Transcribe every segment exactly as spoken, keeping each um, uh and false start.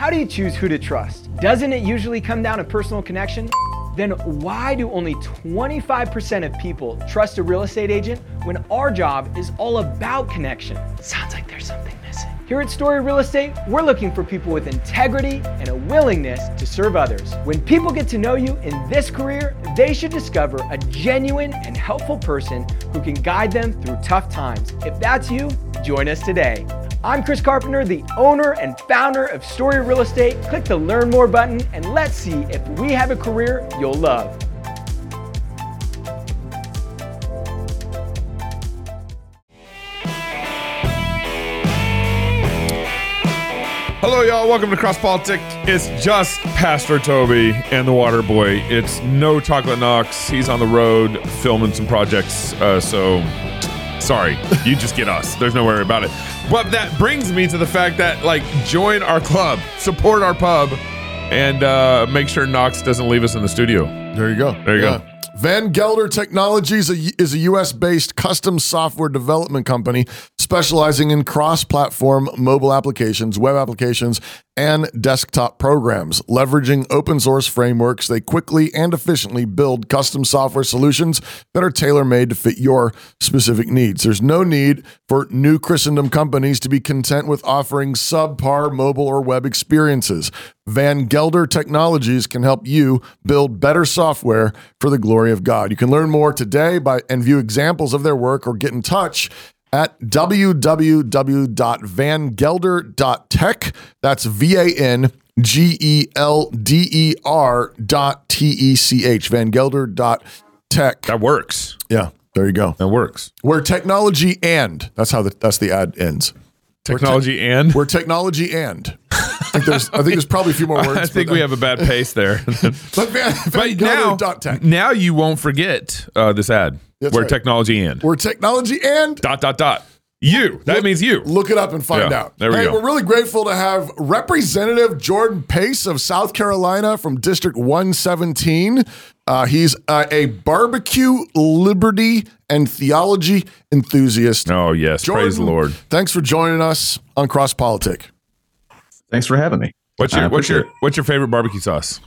How do you choose who to trust? Doesn't it usually come down to personal connection? Then why do only twenty-five percent of people trust a real estate agent when our job is all about connection? Sounds like there's something missing. Here at Story Real Estate, we're looking for people with integrity and a willingness to serve others. When people get to know you in this career, they should discover a genuine and helpful person who can guide them through tough times. If that's you, join us today. I'm Chris Carpenter, the owner and founder of Story Real Estate. Click the Learn More button and let's see if we have a career you'll love. Hello, y'all. Welcome to Cross Politic. It's just Pastor Toby and the Water Boy. It's no Chocolate Knox. He's on the road filming some projects. Uh, so, sorry. You just get us. There's no worry about it. But that brings me to the fact that, like, join our club, support our pub, and uh, make sure Knox doesn't leave us in the studio. There you go. There you yeah. go. Van Gelder Technologies is a U S-based custom software development company specializing in cross-platform mobile applications, web applications, and desktop programs. Leveraging open-source frameworks, they quickly and efficiently build custom software solutions that are tailor-made to fit your specific needs. There's no need for new Christendom companies to be content with offering subpar mobile or web experiences. Van Gelder Technologies can help you build better software for the glory of God. You can learn more today by and view examples of their work or get in touch at w w w dot van gelder dot tech. That's V A N G E L D E R dot T E C H, van gelder dot tech. That works. Yeah, there you go. That works. Where technology and, that's how the, that's the ad ends. Technology te- and? We're technology and. I think there's, I think there's probably a few more words. I think we have a bad pace there. but van, but now, now you won't forget uh, this ad. That's We're right. technology and. We're technology and. Dot, dot, dot. You. That look, means you. Look it up and find yeah, out. There we hey, go. We're really grateful to have Representative Jordan Pace of South Carolina from District one seventeen. Uh, he's uh, a barbecue, liberty, and theology enthusiast. Oh, yes. Jordan, praise the Lord. Thanks for joining us on Cross Politic. Thanks for having me. What's your what's your what's your favorite barbecue sauce?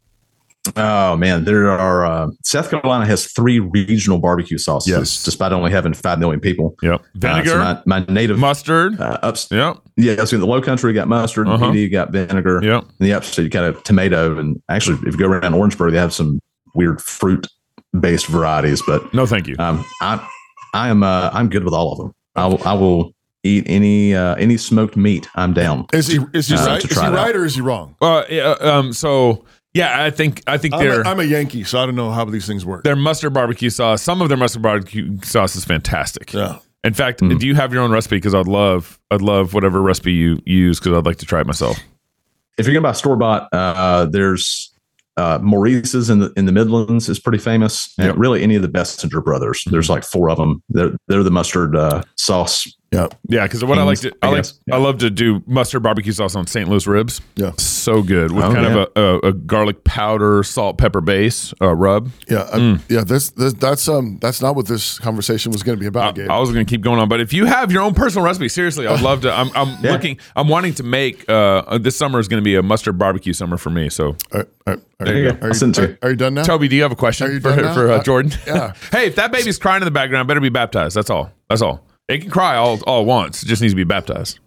Oh man, there are uh, South Carolina has three regional barbecue sauces, yes. despite only having five million people. Yep, vinegar, uh, so my, my native mustard. Uh, ups, yep, yeah. So in the Low Country, you got mustard. Uh-huh. In P D, you got vinegar. Yep. In the upstate, you got a tomato. And actually, if you go around Orangeburg, they have some weird fruit-based varieties. But no, thank you. Um, I I am uh, I'm good with all of them. I will, I will eat any uh, any smoked meat. I'm down. Is he is he uh, right? Is he right or is he wrong? Uh, yeah, um, so yeah, I think I think I'm they're. A, I'm a Yankee, so I don't know how these things work. Their mustard barbecue sauce. Some of their mustard barbecue sauce is fantastic. Yeah. In fact, Mm. do you have your own recipe? Because I'd love I'd love whatever recipe you use because I'd like to try it myself. If you're gonna buy store bought, uh, there's uh, Maurice's in the in the Midlands is pretty famous, and Yep. really any of the Bessinger brothers. There's like four of them. They're they're the mustard uh, sauce. Yeah, yeah. Because what I like to I, I like guess, yeah. I love to do mustard barbecue sauce on Saint Louis ribs. Yeah, so good with Oh, kind yeah. of a, a, a garlic powder, salt, pepper base uh, rub. yeah, uh, Mm. yeah. This, this that's um that's not what this conversation was going to be about, Gabe. I, I was going to keep going on, but if you have your own personal recipe, seriously, I'd love to. I'm, I'm Yeah. looking. I'm wanting to make. Uh, this summer is going to be a mustard barbecue summer for me. So, All right, all right, There you go. I'll send it to are, you. are you done now? Toby, do you have a question Are you for done now? for uh, Uh, Jordan? yeah. Hey, if that baby's crying in the background, better be baptized. That's all. That's all. It can cry all all at once. It just needs to be baptized.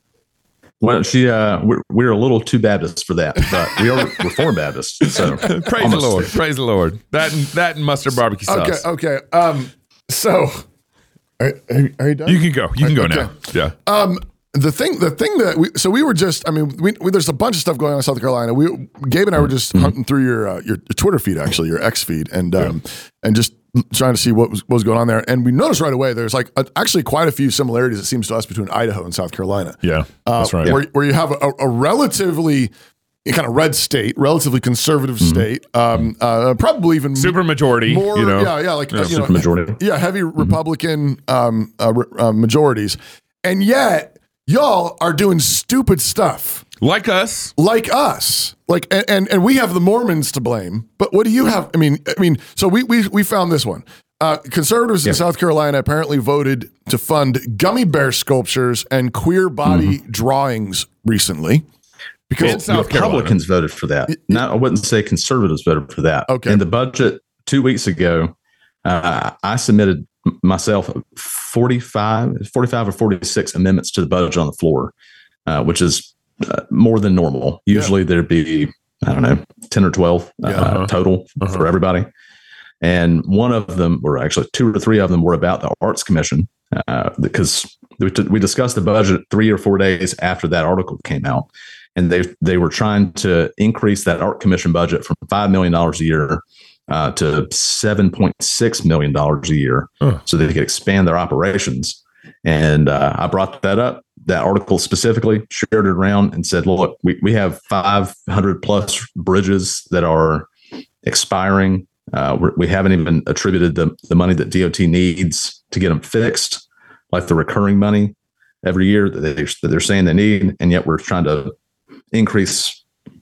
Well, she uh, we're, we're a little too Baptist for that, but we are Reformed Baptists. So Praise the almost Lord. there. Praise the Lord. That and, that and mustard barbecue sauce. Okay, okay. Um, so are, are, you- are you done? You can go. You can go Okay. now. Yeah. Um, the thing, the thing that we, so we were just, I mean, we, we there's a bunch of stuff going on in South Carolina. We, Gabe and I were just Mm-hmm. hunting through your, uh, your your Twitter feed, actually, your X feed, and um, and just trying to see what was, what was going on there. And we noticed right away there's like a, actually quite a few similarities, it seems to us, between Idaho and South Carolina. Yeah. Uh, That's right. Where, where you have a, a relatively kind of red state, relatively conservative Mm-hmm. state, um, uh, probably even Super majority. more, you know. yeah, yeah, like Yeah, uh, you know, supermajority. yeah, heavy Republican um, uh, re- uh, majorities, and yet y'all are doing stupid stuff Like us. like us, like, and, and and we have the Mormons to blame. But what do you have? I mean, I mean, so we we we found this one. Uh, conservatives in Yeah. South Carolina apparently voted to fund gummy bear sculptures and queer body Mm-hmm. drawings recently. Because In South Carolina. Republicans voted for that. Not, I wouldn't say conservatives voted for that. Okay. In the budget two weeks ago, uh, I submitted myself forty-five, forty-five or forty-six amendments to the budget on the floor, uh, which is uh, more than normal. Usually yeah. there'd be, I don't know, ten or twelve uh, yeah. uh-huh. total uh-huh. for everybody. And one of them, or actually two or three of them, were about the Arts Commission, uh, because we discussed the budget three or four days after that article came out. And they they were trying to increase that Art Commission budget from five million dollars a year uh, to seven point six million dollars a year huh. so they could expand their operations. And uh, I brought that up, that article specifically, shared it around and said, look, we, we have five hundred plus bridges that are expiring. Uh, we're, we haven't even attributed the, the money that D O T needs to get them fixed, like the recurring money every year that, they, that they're saying they need. And yet we're trying to increase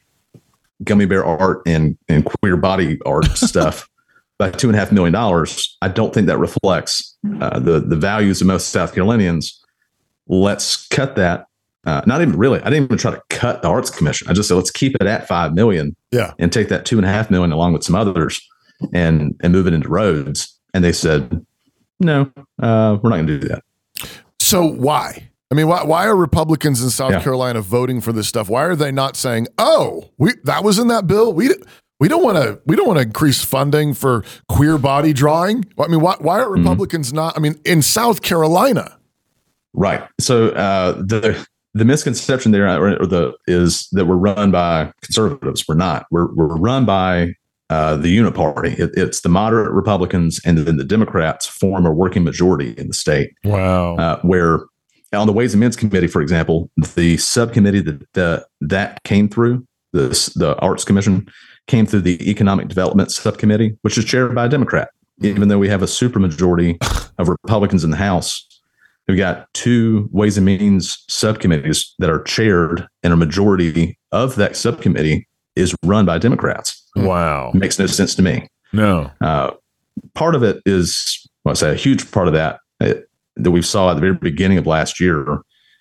gummy bear art and, and queer body art stuff by two and a half million dollars. I don't think that reflects uh, the, the values of most South Carolinians. Let's cut that. Uh, not even really. I didn't even try to cut the Arts Commission. I just said, let's keep it at five million yeah. and take that two and a half million along with some others and, and move it into roads. And they said, no, uh, we're not going to do that. So why? I mean, why why are Republicans in South yeah. Carolina voting for this stuff? Why are they not saying, "Oh, we that was in that bill. We we don't want to we don't want to increase funding for queer body drawing." I mean, why why are Republicans mm-hmm. not? I mean, in South Carolina, right? So uh, the the misconception there or the is that we're run by conservatives. We're not. We're we're run by uh, the Uniparty. It, it's the moderate Republicans, and then the Democrats form a working majority in the state. Wow, uh, where. On the Ways and Means Committee, for example, the subcommittee that that, that came through, the, the Arts Commission, came through the Economic Development Subcommittee, which is chaired by a Democrat. Even though we have a supermajority of Republicans in the House, we've got two Ways and Means subcommittees that are chaired, and a majority of that subcommittee is run by Democrats. Wow. It makes no sense to me. No. Uh, part of it is, well, I say a huge part of that, it, that we saw at the very beginning of last year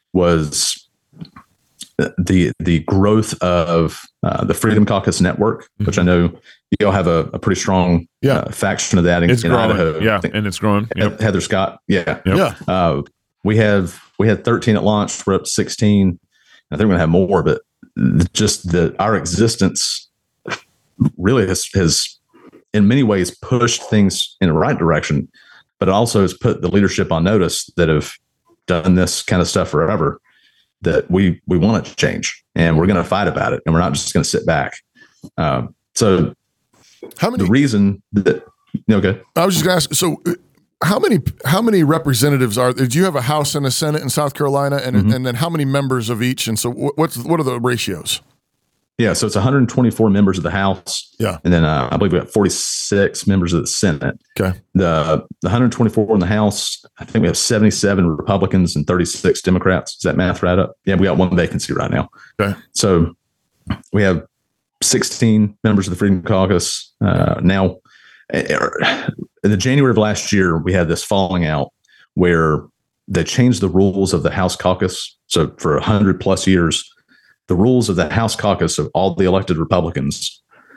was the the growth of uh, the Freedom Caucus Network, mm-hmm. which I know you all have a, a pretty strong yeah. uh, faction of that in, it's in growing. Idaho. Yeah, and it's growing. Yep. Heather Scott, yeah, yep. yeah. Uh, we have we had thirteen at launch. We're up to sixteen. I think we're gonna have more, but just the our existence really has has in many ways pushed things in the right direction. But it also has put the leadership on notice that have done this kind of stuff forever, that we we want it to change, and we're going to fight about it, and we're not just going to sit back. Um, so, how many? The reason that no good. I was just going to ask. So, how many how many representatives are? Do you have a House and a Senate in South Carolina, and mm-hmm. and then how many members of each? And so, what's what are the ratios? Yeah, so it's one hundred twenty-four members of the House. Yeah. And then uh, I believe we got forty-six members of the Senate. Okay. The, the one hundred twenty-four in the House, I think we have seventy-seven Republicans and thirty-six Democrats. Is that math right up? Yeah, we got one vacancy right now. Okay. So we have sixteen members of the Freedom Caucus. Uh, now, in the January of last year, we had this falling out where they changed the rules of the House caucus. So for one hundred plus years, the rules of the House caucus of all the elected Republicans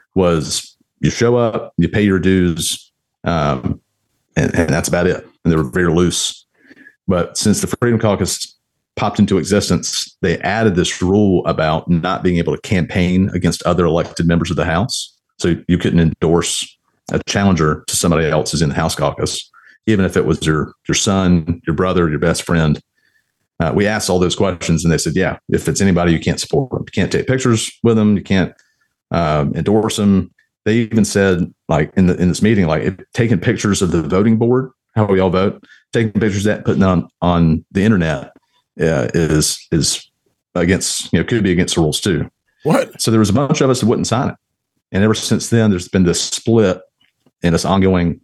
was you show up, you pay your dues, um, and, and that's about it. And they were very loose. But since the Freedom Caucus popped into existence, they added this rule about not being able to campaign against other elected members of the House. So you couldn't endorse a challenger to somebody else who's in the House caucus, even if it was your your son, your brother, your best friend. Uh, we asked all those questions, and they said, yeah, if it's anybody, you can't support them. You can't take pictures with them. You can't um, endorse them. They even said, like in the in this meeting, like if, taking pictures of the voting board, how we all vote, taking pictures of that, putting it on, on the internet uh, is is against, you know, could be against the rules too. What? So there was a bunch of us that wouldn't sign it. And ever since then, there's been this split and this ongoing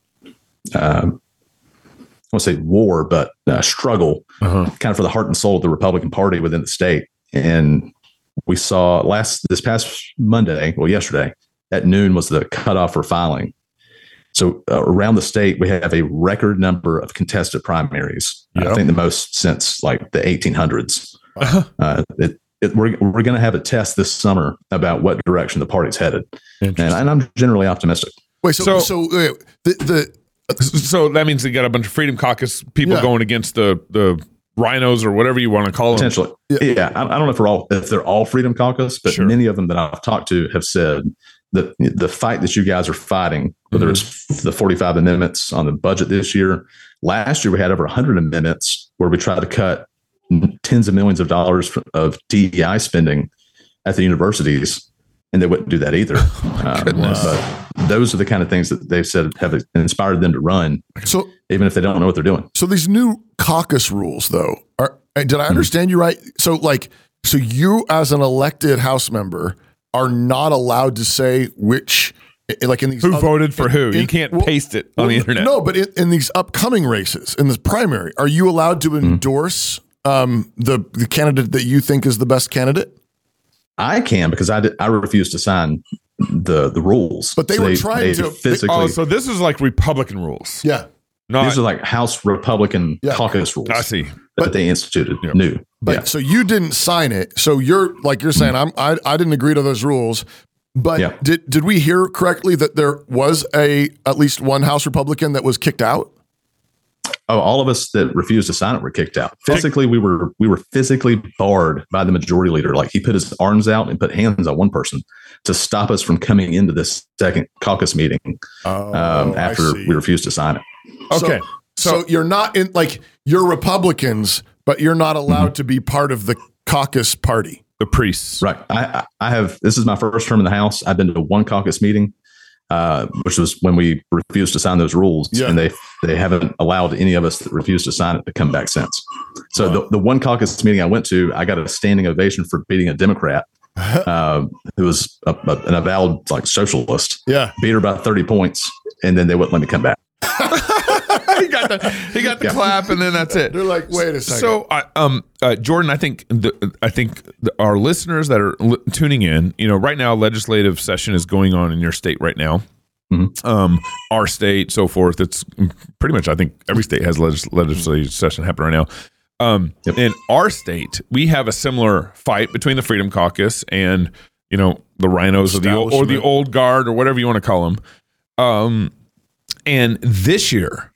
um, I won't say war, but uh, struggle uh-huh. kind of for the heart and soul of the Republican Party within the state. And we saw last this past Monday, well, yesterday at noon was the cutoff for filing. So uh, around the state, we have a record number of contested primaries. Yep. I think the most since like the eighteen hundreds. Uh-huh. Uh, it, it, we're we're going to have a test this summer about what direction the party's headed, and, and I'm generally optimistic. Wait, so So- so, wait, the the So that means they got a bunch of Freedom Caucus people Yeah. going against the the rhinos or whatever you want to call them. Potentially, yeah. yeah I, I don't know if they're all if they're all Freedom Caucus, but Sure. many of them that I've talked to have said that the fight that you guys are fighting, whether Mm-hmm. it's the forty-five amendments on the budget this year, last year we had over one hundred amendments where we tried to cut tens of millions of dollars of D E I spending at the universities, and they wouldn't do that either. um, but those are the kind of things that they've said have inspired them to run, so even if they don't know what they're doing. so these new caucus rules though are did I understand you right? So like so you as an elected House member are not allowed to say which like in these Who other- voted for who? in- You can't well- paste it on well, the internet. No, but in, in these upcoming races, in this primary, are you allowed to endorse um, the the candidate that you think is the best candidate? I can because I did, I refuse to sign the the rules. But they were trying to- physically. Oh, so this is like Republican rules. Yeah, Not, these are like House Republican Yeah. caucus rules I see. that they instituted Yeah. new. but yeah. so you didn't sign it. So you're like you're saying I'm I, I didn't agree to those rules. But Yeah. did did we hear correctly that there was a at least one House Republican that was kicked out? Oh, all of us that refused to sign it were kicked out. Physically, we were we were physically barred by the majority leader. Like he put his arms out and put hands on one person to stop us from coming into this second caucus meeting Oh, um, I after see. we refused to sign it. Okay. So, so you're not in like you're Republicans, but you're not allowed to be part of the caucus party. The priests. Right. I, I I have, this is my first term in the House. I've been to one caucus meeting, uh, which was when we refused to sign those rules. Yeah. And they they haven't allowed any of us that refused to sign it to come back since. So the, the one caucus meeting I went to, I got a standing ovation for beating a Democrat uh, who was a, a, an avowed like socialist. Yeah. Beat her by thirty points, and then they wouldn't let me come back. he got the he got the Yeah. clap, and then that's it. They're like, wait a second. So, I um, uh, Jordan, I think the, I think the, our listeners that are li- tuning in, you know, right now, legislative session is going on in your state right now. Mhm. Um, our state, so forth. It's pretty much, I think, every state has legis- legislative session happening right now. Um, Yep. In our state, we have a similar fight between the Freedom Caucus and you know the rhinos or the old, or the Establishment. old guard or whatever you want to call them. Um, and this year,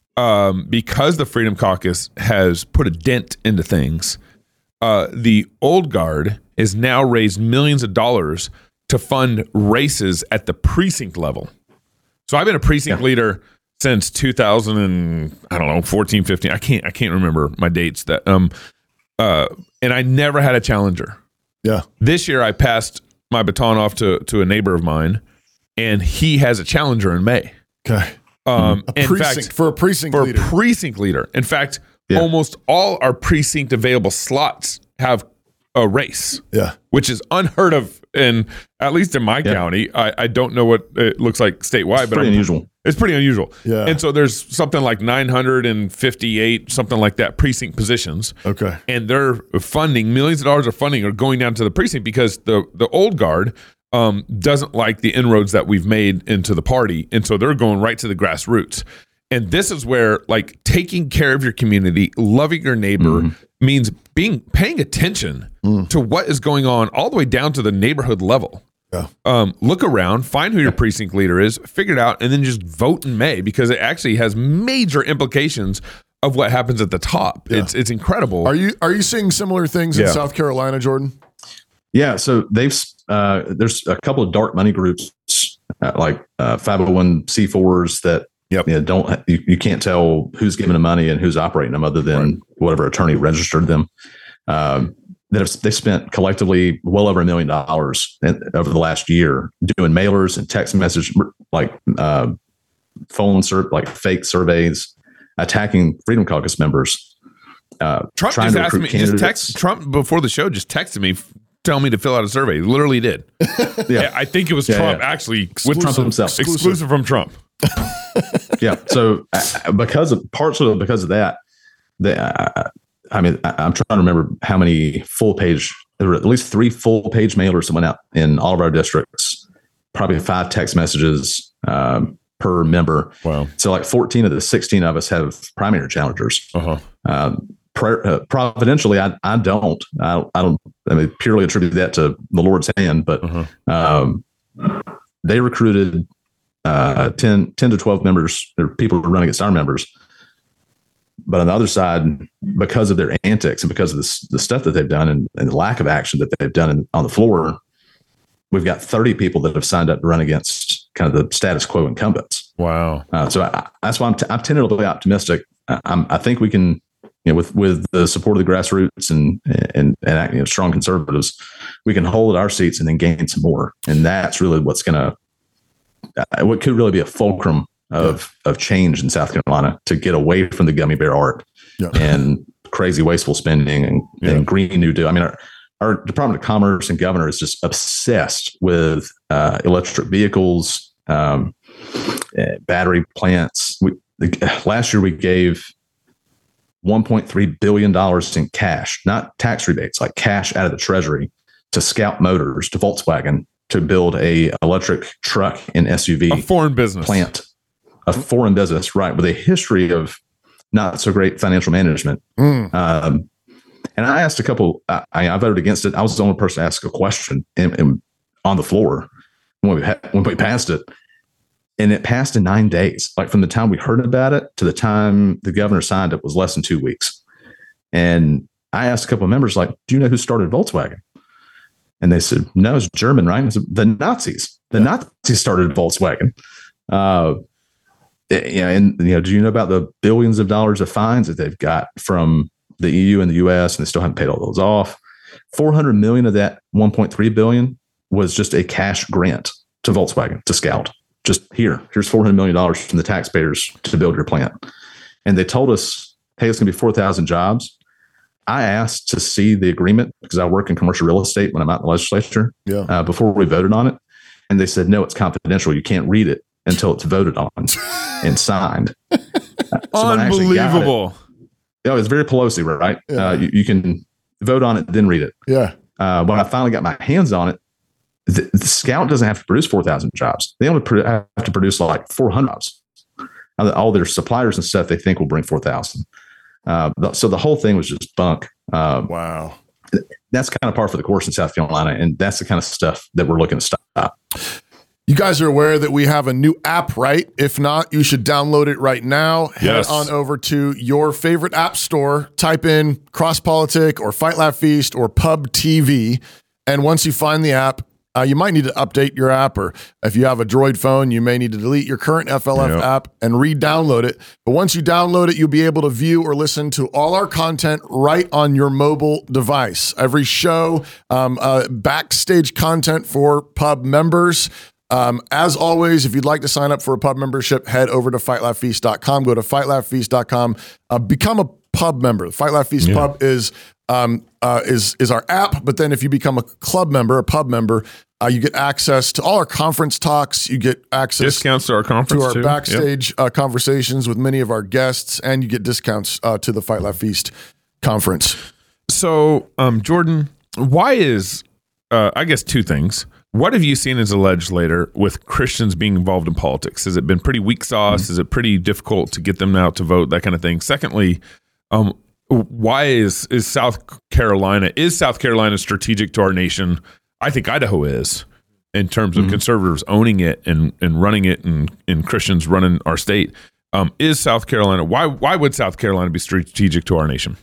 um, because the Freedom Caucus has put a dent into things, uh, the old guard has now raised millions of dollars to fund races at the precinct level. So I've been a precinct Yeah. leader since two thousand and I don't know, fourteen, fifteen. I can't I can't remember my dates that um uh and I never had a challenger. yeah. This year I passed my baton off to to a neighbor of mine, and he has a challenger in May. Okay. Um A in precinct fact, for a precinct for leader. a precinct leader. In fact, Yeah. almost all our precinct available slots have a race, yeah. which is unheard of in at least in my Yeah. county. I, I don't know what it looks like statewide, It's but pretty I'm- unusual. it's pretty unusual. Yeah. And so there's something like nine hundred fifty-eight, something like that, precinct positions. Okay. And they're funding, millions of dollars of funding are going down to the precinct because the, the old guard um, doesn't like the inroads that we've made into the party. And so they're going right to the grassroots. And this is where like taking care of your community, loving your neighbor means being paying attention to what is going on all the way down to the neighborhood level. Yeah. Um, look around, find who your precinct leader is, figure it out, and then just vote in May because it actually has major implications of what happens at the top. Yeah. It's it's incredible. Are you are you seeing similar things Yeah. in South Carolina, Jordan? Yeah, so they've uh, there's a couple of dark money groups uh, like uh, five oh one c fours that Yep. you know, don't you, you can't tell who's giving them money and who's operating them other than whatever attorney registered them. Um, that have they spent collectively well over a million dollars in, over the last year doing mailers and text message like uh, phone sur- like fake surveys, attacking Freedom Caucus members. Uh, Trump trying just to asked recruit me, just candidates. text Trump before the show, just texted me, f- tell me to fill out a survey. He literally did. Yeah. I think it was Yeah, Trump yeah. actually With Trump himself. exclusive from Trump. Yeah. So uh, because of partially because of that, they, uh, I mean, I, I'm trying to remember how many full page, there were at least three full page mailers that went out in all of our districts, probably five text messages um, per member. Wow. So like fourteen of the sixteen of us have primary challengers. Uh-huh. Um, uh, providentially, I, I don't. I, I don't. I mean, purely attribute that to the Lord's hand. But uh-huh. um, they recruited uh, ten, ten to twelve members, or people who run against our members. But on the other side, because of their antics and because of this, the stuff that they've done and, and the lack of action that they've done in, on the floor, we've got thirty people that have signed up to run against kind of the status quo incumbents. Wow. Uh, so I, that's why I'm, t- I'm tentatively optimistic. I, I'm, I think we can, you know, with, with the support of the grassroots and, and, and you know, strong conservatives, we can hold our seats and then gain some more. And that's really what's going to, uh, what could really be a fulcrum of yeah. of change in South Carolina to get away from the gummy bear art yeah. and crazy wasteful spending and, yeah. and Green New Deal. I mean, our, our Department of Commerce and governor is just obsessed with uh, electric vehicles, um, uh, battery plants. We, the, last year we gave one point three billion dollars in cash, not tax rebates, like cash out of the Treasury to Scout Motors, to Volkswagen, to build a electric truck and S U V a foreign business plant. A foreign business, right, with a history of not so great financial management. Mm. Um, and I asked a couple, I, I voted against it. I was the only person to ask a question in, in, on the floor when we, ha- when we passed it. And it passed in nine days. Like from the time we heard about it to the time the governor signed it was less than two weeks. And I asked a couple of members, like, do you know who started Volkswagen? And they said, no, it's German, right? I said, the Nazis. The yeah. Nazis started Volkswagen. Uh, Yeah, and you know, do you know about the billions of dollars of fines that they've got from the E U and the U S, and they still haven't paid all those off? four hundred million of that one point three billion was just a cash grant to Volkswagen, to Scout. Just here, here's four hundred million dollars from the taxpayers to build your plant. And they told us, hey, it's going to be four thousand jobs. I asked to see the agreement because I work in commercial real estate when I'm out in the legislature yeah. uh, before we voted on it. And they said, no, it's confidential. You can't read it until it's voted on and signed. So unbelievable. It, oh, it's very Pelosi, right? Yeah. Uh, you, you can vote on it, then read it. Yeah. Uh, when I finally got my hands on it, the, the Scout doesn't have to produce four thousand jobs. They only pro- have to produce like four hundred jobs. All their suppliers and stuff they think will bring four thousand. Uh, so the whole thing was just bunk. Uh, wow. That's kind of par for the course in South Carolina. And that's the kind of stuff that we're looking to stop. You guys are aware that we have a new app, right? If not, you should download it right now. Yes. Head on over to your favorite app store, type in CrossPolitic or Fight Laugh Feast or Pub T V. And once you find the app, uh, you might need to update your app, or if you have a Droid phone, you may need to delete your current F L F yep. app and re-download it. But once you download it, you'll be able to view or listen to all our content right on your mobile device. Every show, um, uh, backstage content for Pub members. Um, as always, if you'd like to sign up for a pub membership, head over to fight laugh feast dot com. Go to fight laugh feast dot com. Uh, become a pub member. Fight Laugh Feast yeah. Pub is um, uh, is is our app. But then if you become a club member, a pub member, uh, you get access to all our conference talks. You get access discounts to our conference, to our too. backstage yep. uh, conversations with many of our guests, and you get discounts uh, to the Fight Laugh Feast conference. So, um, Jordan, why is uh, I guess two things. What have you seen as a legislator with Christians being involved in politics? Has it been pretty weak sauce? Mm-hmm. Is it pretty difficult to get them out to vote? That kind of thing. Secondly, um, why is is South Carolina is South Carolina strategic to our nation? I think Idaho is, in terms of mm-hmm. conservatives owning it and, and running it, and, and Christians running our state. Um, is South Carolina why why would South Carolina be strategic to our nation?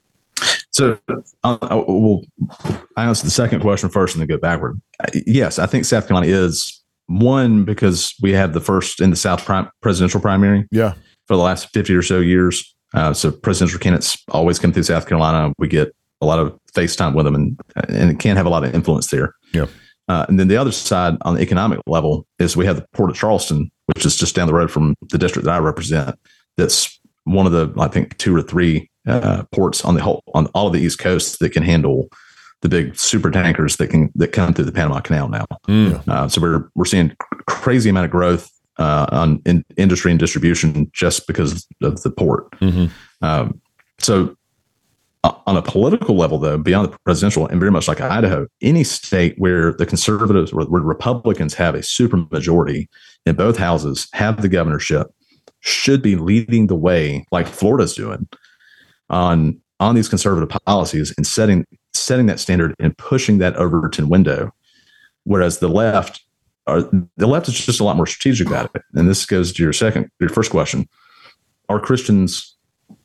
So, uh, well, I answer the second question first and then go backward. Yes, I think South Carolina is one because we have the first in the South prim- presidential primary. Yeah, for the last fifty or so years. Uh, so presidential candidates always come through South Carolina. We get a lot of FaceTime with them, and and it can have a lot of influence there. Yeah. Uh, and then the other side on the economic level is we have the Port of Charleston, which is just down the road from the district that I represent. That's one of the, I think, two or three uh, ports on the whole, on all of the East Coast that can handle the big super tankers that can that come through the Panama Canal now. Mm. Uh, so we're we're seeing crazy amount of growth uh, on in industry and distribution just because of the port. Mm-hmm. Um, so on a political level, though, beyond the presidential, and very much like Idaho, any state where the conservatives or where Republicans have a super majority in both houses, have the governorship, should be leading the way, like Florida's doing, on on these conservative policies and setting setting that standard and pushing that Overton window, whereas the left are the left is just a lot more strategic about it. And this goes to your second, your first question: are Christians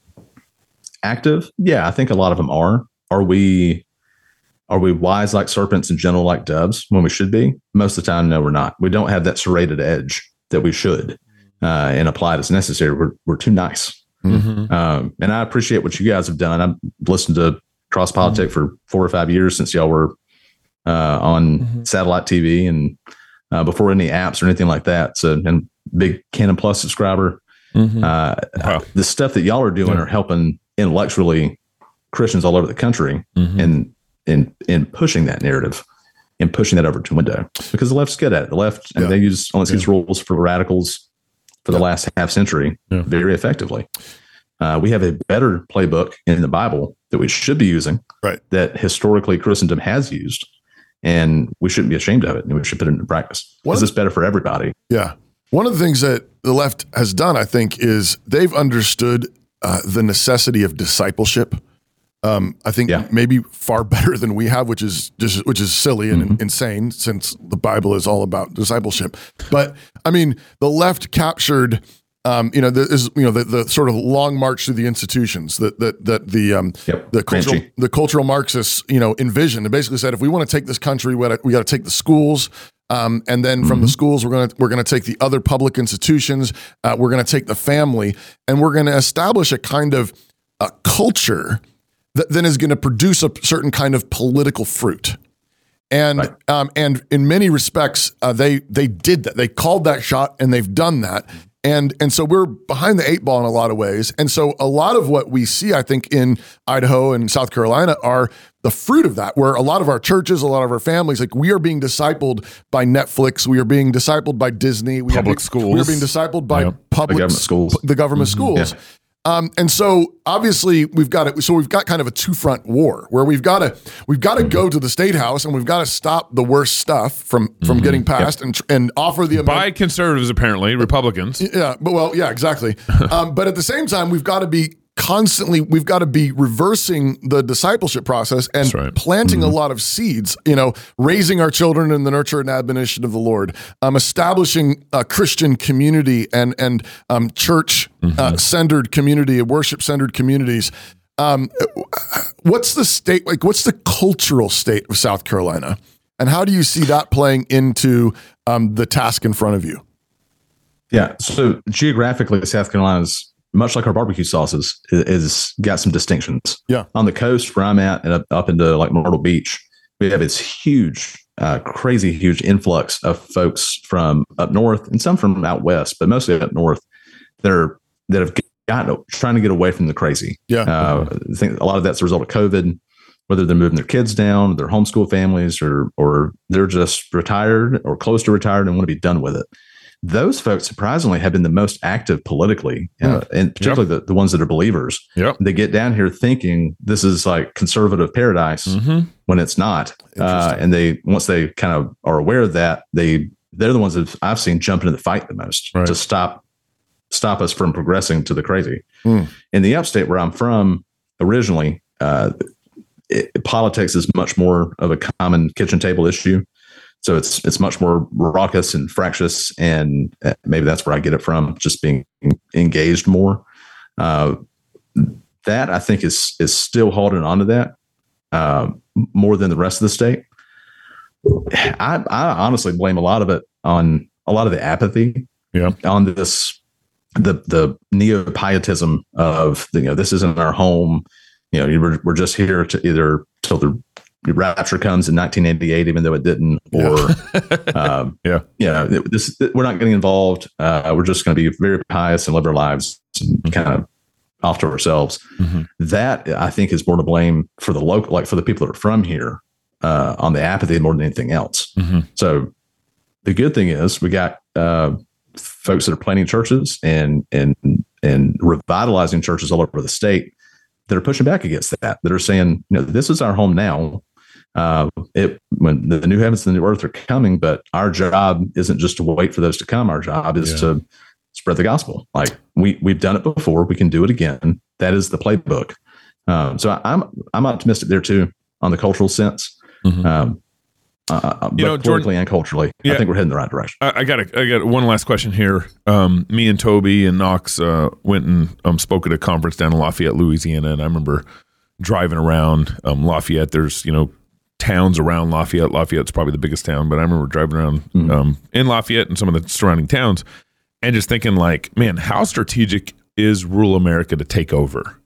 active? Yeah, I think a lot of them are. Are we are we wise like serpents and gentle like doves when we should be? Most of the time, no, we're not. We don't have that serrated edge that we should, uh, and apply it as necessary. We're we're too nice. Mm-hmm. Um, and I appreciate what you guys have done. I've listened to Cross Politic mm-hmm. for four or five years since y'all were uh, on mm-hmm. satellite T V and uh, before any apps or anything like that. So, and big Canon Plus subscriber. Mm-hmm. Uh, wow. The stuff that y'all are doing yeah. are helping intellectually Christians all over the country mm-hmm. and in in pushing that narrative and pushing that over to window, because the left's good at it. The left, yeah. and they use all these yeah. rules for radicals for the yeah. last half century yeah. very effectively. Uh, we have a better playbook in the Bible that we should be using, right? That historically Christendom has used, and we shouldn't be ashamed of it, and we should put it into practice. Is this better for everybody? Yeah. One of the things that the left has done, I think, is they've understood uh, the necessity of discipleship. Um, I think yeah. maybe far better than we have, which is just which is silly and mm-hmm. insane, since the Bible is all about discipleship. But I mean, the left captured, um, you know, the is you know the, the sort of long march through the institutions that that that the um, yep. the cultural Frenchy. the cultural Marxists you know envisioned, and basically said, if we want to take this country, we got we got to take the schools. Um, and then from mm-hmm. the schools, we're gonna we're gonna take the other public institutions. Uh, we're gonna take the family, and we're gonna establish a kind of a culture that then is going to produce a certain kind of political fruit. And right. um, and in many respects, uh, they they did that. They called that shot, and they've done that. And and so we're behind the eight ball in a lot of ways. And so a lot of what we see, I think, in Idaho and South Carolina are the fruit of that, where a lot of our churches, a lot of our families, like we are being discipled by Netflix. We are being discipled by Disney. We public are being, schools. We are being discipled by yeah. public the government schools. The government Mm-hmm. schools. Yeah. Um, and so obviously we've got it. So we've got kind of a two front war where we've got to we've got to mm-hmm. go to the state house, and we've got to stop the worst stuff from from mm-hmm. getting passed, yep. and and offer the by amendment. Conservatives, apparently Republicans. Yeah, but well, yeah, exactly. um, but at the same time, we've got to be constantly we've got to be reversing the discipleship process and right. planting mm-hmm. a lot of seeds, you know, raising our children in the nurture and admonition of the Lord, um, establishing a Christian community and and um, church mm-hmm. uh, centered community, worship centered communities. Um, what's the state like? What's the cultural state of South Carolina, and how do you see that playing into um, the task in front of you? Yeah, so geographically, South Carolina's, much like our barbecue sauces, is, is got some distinctions. Yeah. On the coast where I'm at and up, up into like Myrtle Beach, we have this huge, uh, crazy huge influx of folks from up north and some from out west, but mostly up north that are that have gotten trying to get away from the crazy. Yeah. Uh, I think a lot of that's a result of COVID, whether they're moving their kids down, their homeschool families, or or they're just retired or close to retired and want to be done with it. Those folks surprisingly have been the most active politically, uh, mm. and particularly yep. the, the ones that are believers. Yep. They get down here thinking this is like conservative paradise mm-hmm. when it's not. Uh, and they, once they kind of are aware of that, they, they're the ones that I've seen jump into the fight the most right. to stop, stop us from progressing to the crazy. Mm. In the upstate where I'm from originally, uh, it, politics is much more of a common kitchen table issue. So it's it's much more raucous and fractious, and maybe that's where I get it from, just being engaged more. Uh, that I think is is still holding on to that uh, more than the rest of the state. I, I honestly blame a lot of it on a lot of the apathy, yeah, on this the the neo-pietism of you know this isn't our home. You know we're we're just here to either till the The rapture comes in nineteen eighty-eight, even though it didn't, or yeah, um, yeah. you know, this we're not getting involved. Uh, we're just going to be very pious and live our lives and mm-hmm. kind of off to ourselves. Mm-hmm. That I think is more to blame for the local, like for the people that are from here, uh, on the apathy more than anything else. Mm-hmm. So the good thing is we got uh, folks that are planting churches and and and revitalizing churches all over the state that are pushing back against that. That are saying, you know, this is our home now. Uh, it when the new heavens and the new earth are coming, but our job isn't just to wait for those to come. Our job is yeah. to spread the gospel. Like we we've done it before, we can do it again. That is the playbook. Um, so I, I'm I'm optimistic there too on the cultural sense. Mm-hmm. Um, uh, you but know, politically Jordan, and culturally, yeah, I think we're heading the right direction. I, I got a, I got one last question here. Um, me and Toby and Knox uh, went and um, spoke at a conference down in Lafayette, Louisiana, and I remember driving around um, Lafayette. There's you know towns around Lafayette. Lafayette's probably the biggest town, but I remember driving around mm-hmm. um, in Lafayette and some of the surrounding towns, and just thinking like, man, how strategic is rural America to take over?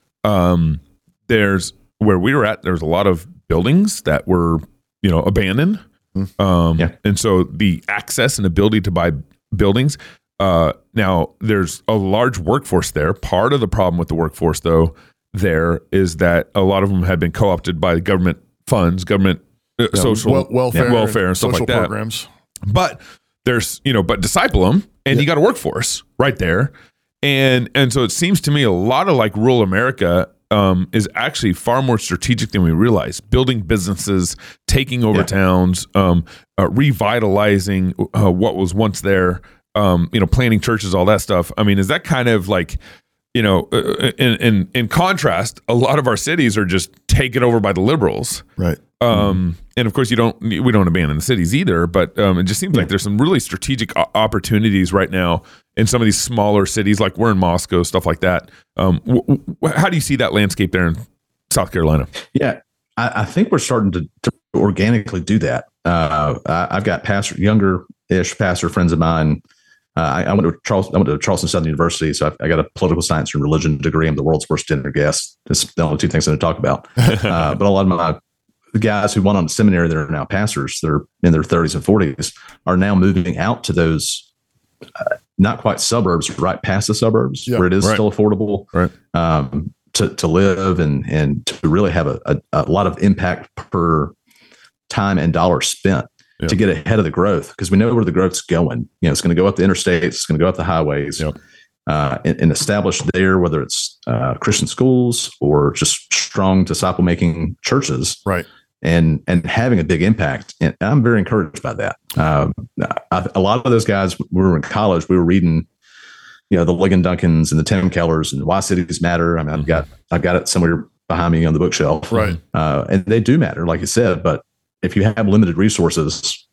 Um, there's where we were at. There's a lot of buildings that were you know abandoned, um, yeah. and so the access and ability to buy buildings. Uh, now there's a large workforce there. Part of the problem with the workforce, though, there is that a lot of them had been co-opted by the government funds, government uh, yeah, social well, welfare, yeah, welfare, and stuff like that. Programs. But there's you know, but disciple them, and yeah. you got a workforce right there. And and so it seems to me a lot of like rural America um, is actually far more strategic than we realize. Building businesses, taking over yeah. towns, um, uh, revitalizing uh, what was once there. Um, you know, planting churches, all that stuff. I mean, is that kind of like, you know, uh, in in in contrast, a lot of our cities are just taken over by the liberals, right? Um, mm-hmm. And of course, you don't we don't abandon the cities either, but um, it just seems yeah. like there's some really strategic opportunities right now in some of these smaller cities, like we're in Moscow, stuff like that. Um, w- w- how do you see that landscape there in South Carolina? Yeah, I, I think we're starting to, to organically do that. Uh, I, I've got pastor, younger-ish pastor friends of mine. Uh, I, I went to Charles. I went to Charleston Southern University, so I, I got a political science and religion degree. I'm the world's worst dinner guest. That's the only two things I'm going to talk about. Uh, but a lot of my the guys who went on to seminary that are now pastors, they're in their thirties and forties, are now moving out to those uh, not quite suburbs, right past the suburbs, yeah, where it is right. still affordable right. um, to to live and and to really have a, a, a lot of impact per time and dollar spent. Yep. To get ahead of the growth, because we know where the growth's going. You know, it's going to go up the interstates, it's going to go up the highways, yep. uh, and, and establish there, whether it's uh, Christian schools or just strong disciple-making churches, right? And and having a big impact. And I'm very encouraged by that. Um, I, a lot of those guys, we were in college, we were reading, you know, the Ligon Duncans and the Tim Kellers and Why Cities Matter. I mean, I've got I've got it somewhere behind me on the bookshelf, right? Uh, and they do matter, like you said, but if you have limited resources,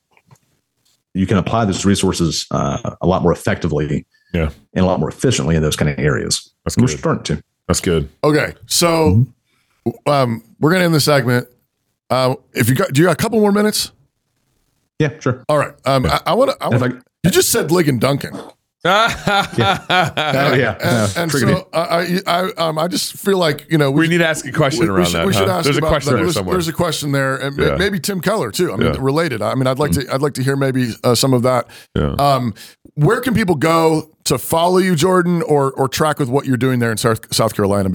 you can apply those resources uh, a lot more effectively yeah. and a lot more efficiently in those kind of areas. That's We're good. starting to. That's good. Okay. So mm-hmm. um, we're going to end the segment. Uh, if you got, do you got a couple more minutes? Yeah, sure. All right. Um, yeah. I, I want to, I wanna, you just said Ligon Duncan. yeah. Oh, yeah. And, and so I, I, um, I just feel like, you know, we, we need to ask a question we, around we should, that. We should huh? ask There's a about question that. there There's, somewhere. there's a question there, and yeah. maybe Tim Keller too. I mean, yeah. related. I mean, I'd like mm-hmm. to, I'd like to hear maybe uh, some of that. Yeah. Um, where can people go to follow you, Jordan, or or track with what you're doing there in South, South Carolina?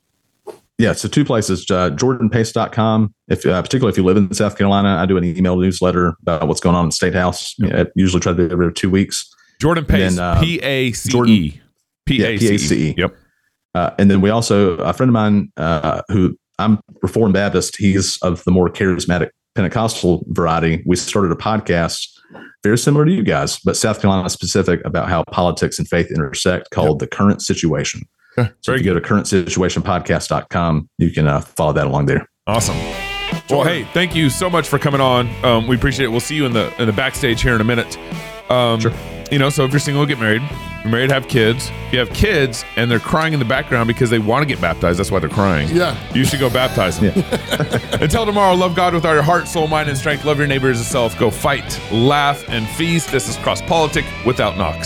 Yeah, so two places, uh, jordan pace dot com. If, uh, particularly if you live in South Carolina, I do an email newsletter about what's going on in the State House. Yep. I usually try to do it every two weeks. Jordan Pace, then, uh, P A C E. P A C E. Yep. Uh, and then we also, a friend of mine uh, who I'm Reformed Baptist, he's of the more charismatic Pentecostal variety. We started a podcast very similar to you guys, but South Carolina specific, about how politics and faith intersect, called yep. The Current Situation. Okay. So if you go to current situation podcast dot com, you can uh, follow that along there. Awesome. Well, hey, thank you so much for coming on. Um, we appreciate it. We'll see you in the in the backstage here in a minute. Um, sure. You know, so if you're single, get married. If you're married, have kids. If you have kids and they're crying in the background because they want to get baptized, that's why they're crying. Yeah. You should go baptize them. Yeah. Until tomorrow, love God with all your heart, soul, mind, and strength. Love your neighbor as yourself. Go fight, laugh, and feast. This is Cross Politic without Knox.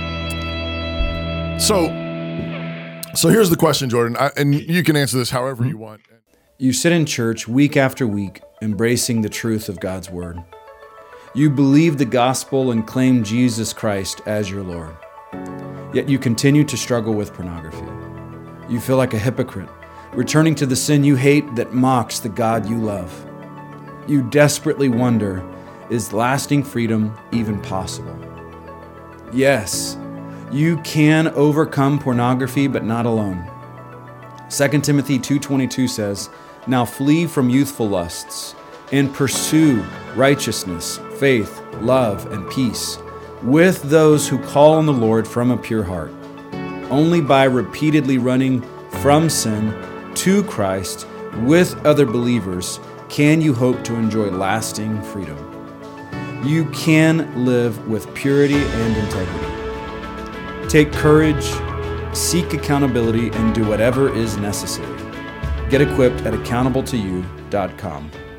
So, so here's the question, Jordan, I, and you can answer this however you want. You sit in church week after week, embracing the truth of God's word. You believe the gospel and claim Jesus Christ as your Lord. Yet you continue to struggle with pornography. You feel like a hypocrite, returning to the sin you hate that mocks the God you love. You desperately wonder, is lasting freedom even possible? Yes, you can overcome pornography, but not alone. Second Timothy two twenty-two says, "Now flee from youthful lusts and pursue righteousness, faith, love, and peace with those who call on the Lord from a pure heart." Only by repeatedly running from sin to Christ with other believers can you hope to enjoy lasting freedom. You can live with purity and integrity. Take courage, seek accountability, and do whatever is necessary. Get equipped at accountable to you dot com.